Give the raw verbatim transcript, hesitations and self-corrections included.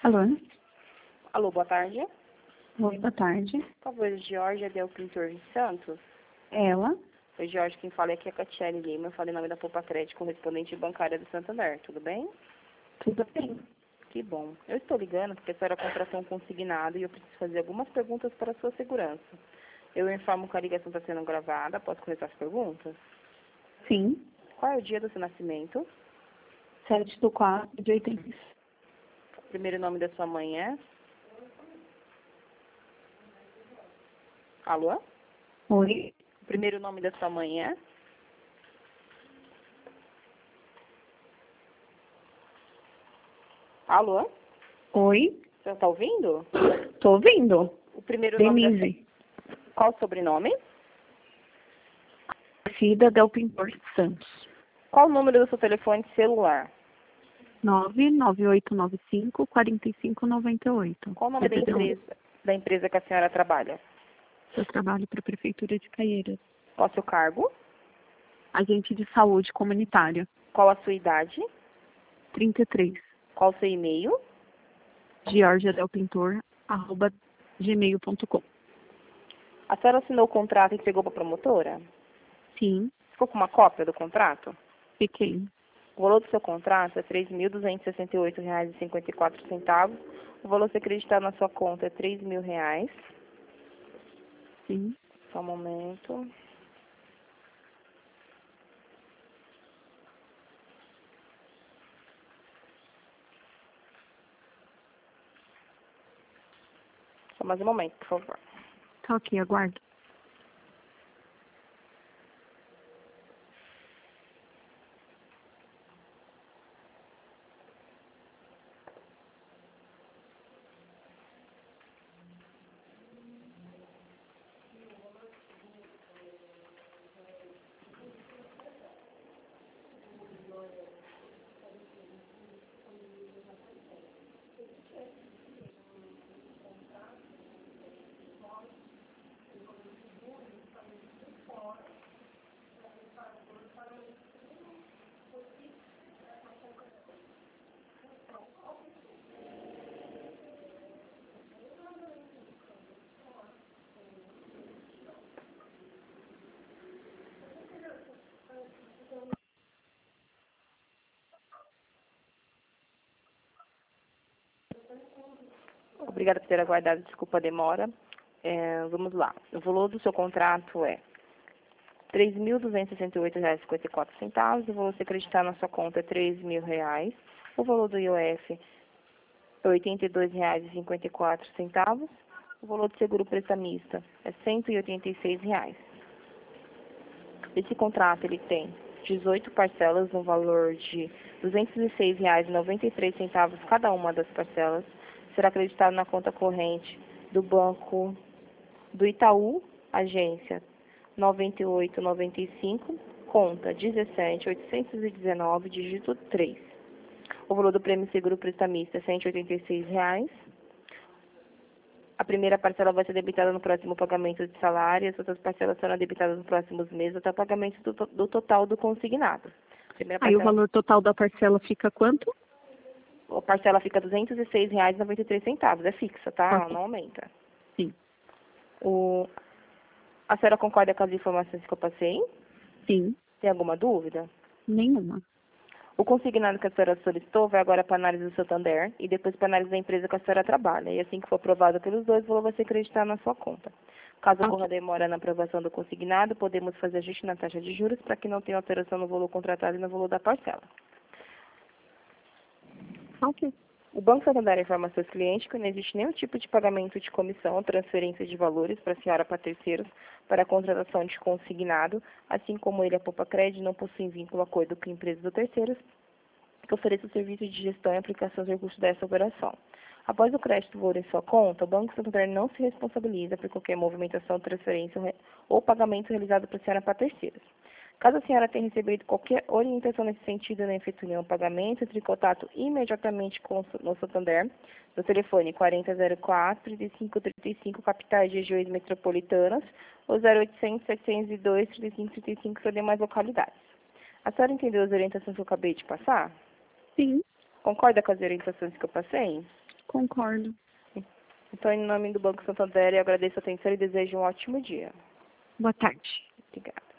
Alô? Alô, boa tarde. Oi, boa tarde. Por favor, Georgia Del Pintor Santos. Ela? Oi, Jorge, quem fala aqui é a Catiele Lima. Eu falei em nome da Poupa Crédito, correspondente bancária do Santander. Tudo bem? Tudo bem. Que bom. Eu estou ligando porque a senhora contratou um consignado e eu preciso fazer algumas perguntas para a sua segurança. Eu informo que a ligação está sendo gravada. Posso começar as perguntas? Sim. Qual é o dia do seu nascimento? sete do quatro de oitenta e cinco. O primeiro nome da sua mãe é? Alô? Oi? O primeiro nome da sua mãe é? Alô? Oi? Você está ouvindo? Tô ouvindo. O primeiro nome da... Denise. Qual o sobrenome? Cida Del Pintor Santos. Qual o número do seu telefone celular? nove nove oito nove cinco, quatro cinco nove oito. Qual o nome da empresa, da empresa que a senhora trabalha? Eu trabalho para a Prefeitura de Caieiras. Qual o seu cargo? Agente de saúde comunitária. Qual a sua idade? trinta e três. Qual o seu e-mail? Georgia Del Pintor, arroba gmail ponto com. A senhora assinou o contrato e entregou para a promotora? Sim, Ficou com uma cópia do contrato? fiquei. O valor do seu contrato é três mil duzentos e sessenta e oito reais e cinquenta e quatro centavos. O valor a ser acreditado na sua conta é três mil reais. Sim. Só um momento. Só mais um momento, por favor. Tá ok, aguardo. Obrigada por ter aguardado, desculpa a demora. É, vamos lá. O valor do seu contrato é três mil duzentos e sessenta e oito reais e cinquenta e quatro centavos. O valor a ser acreditado na sua conta é três mil reais. O valor do I O F é oitenta e dois reais e cinquenta e quatro centavos. O valor do seguro prestamista é cento e oitenta e seis reais. Esse contrato ele tem dezoito parcelas no valor de duzentos e seis reais e noventa e três centavos cada uma das parcelas. Será acreditado na conta corrente do Banco do Itaú, agência noventa e oito noventa e cinco, conta dezessete oitocentos e dezenove, dígito três. O valor do prêmio seguro prestamista é cento e oitenta e seis reais. A primeira parcela vai ser debitada no próximo pagamento de salário e as outras parcelas serão debitadas nos próximos meses até o pagamento do, to do total do consignado. Primeira Aí parcela, o valor total da parcela fica quanto? a parcela fica duzentos e seis reais e noventa e três centavos. É fixa, tá? Ela Ok. não aumenta. Sim. O... A senhora concorda com as informações que eu passei? Sim. Tem alguma dúvida? Nenhuma. O consignado que a senhora solicitou vai agora para a análise do Santander e depois para a análise da empresa que a senhora trabalha. E assim que for aprovado pelos dois, o valor vai ser acreditado na sua conta. Caso Ok. ocorra demora na aprovação do consignado, podemos fazer ajuste na taxa de juros para que não tenha alteração no valor contratado e no valor da parcela. Ok. O Banco Santander informa a seus clientes que não existe nenhum tipo de pagamento de comissão ou transferência de valores para a senhora para terceiros para a contratação de consignado, assim como ele, a Poupa Crédito, não possui vínculo ou acordo com empresas ou terceiros que ofereça o serviço de gestão e aplicação dos recursos dessa operação. Após o crédito vir em sua conta, o Banco Santander não se responsabiliza por qualquer movimentação, transferência ou pagamento realizado por senhora para terceiros. Caso a senhora tenha recebido qualquer orientação nesse sentido e não efetue nenhum pagamento, entre em contato imediatamente com o Santander, no telefone quarenta zero quatro, trinta e cinco trinta e cinco, capitais de regiões metropolitanas, ou zero oitocentos, setecentos e dois, trinta e cinco trinta e cinco para demais localidades. A senhora entendeu as orientações que eu acabei de passar? Sim. Concorda com as orientações que eu passei? Concordo. Então, em nome do Banco Santander, eu agradeço a atenção e desejo um ótimo dia. Boa tarde. Obrigada.